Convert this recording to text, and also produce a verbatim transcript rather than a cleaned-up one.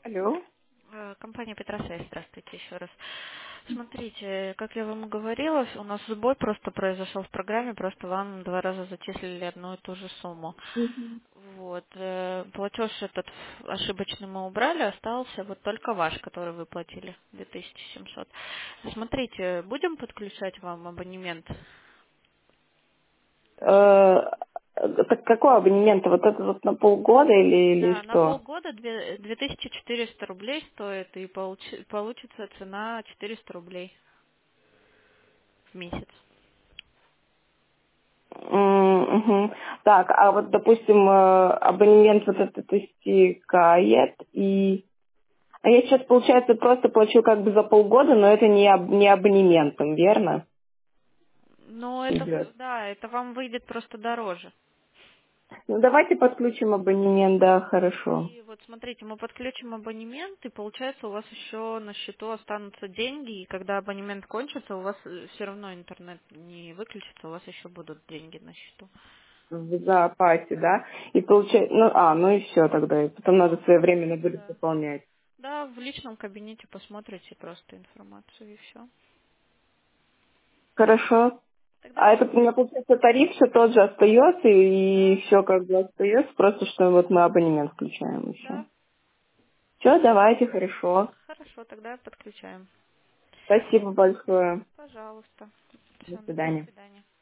Алло. Э, Компания Петросвязь, здравствуйте еще раз. Смотрите, как я вам и говорила, у нас сбой просто произошел в программе, просто вам два раза зачислили одну и ту же сумму. Мгм. Вот, э, платеж этот ошибочный мы убрали, остался вот только ваш, который вы платили, две тысячи семьсот. Смотрите, будем подключать вам абонемент? Э, Так какой абонемент? Вот это вот на полгода или, или Да, на что? полгода две- 2400 рублей стоит, и получи- получится цена четыреста рублей в месяц. М, мгм. Так, а вот, допустим, э, абонемент вот этот истекает, и... А я сейчас, получается, просто плачу как бы за полгода, но это не, аб- не абонементом, верно? Но это, Идет. в- да, это вам выйдет просто дороже. Ну, давайте подключим абонемент, да, хорошо. И вот смотрите, мы подключим абонемент, и получается у вас еще на счету останутся деньги, и когда абонемент кончится, у вас все равно интернет не выключится, у вас еще будут деньги на счету. В запасе, да? И получается, ну, а, ну и все тогда, и потом надо своевременно будет Да. пополнять. Да, в личном кабинете посмотрите просто информацию и все. Хорошо. Тогда А все. это у меня, получается, тариф все тот же остается, и Да, все как бы остается, просто что вот мы абонемент включаем еще. да. Все, давайте, хорошо. Хорошо, тогда подключаем. Спасибо большое. Пожалуйста. До Все, до свидания. свидания.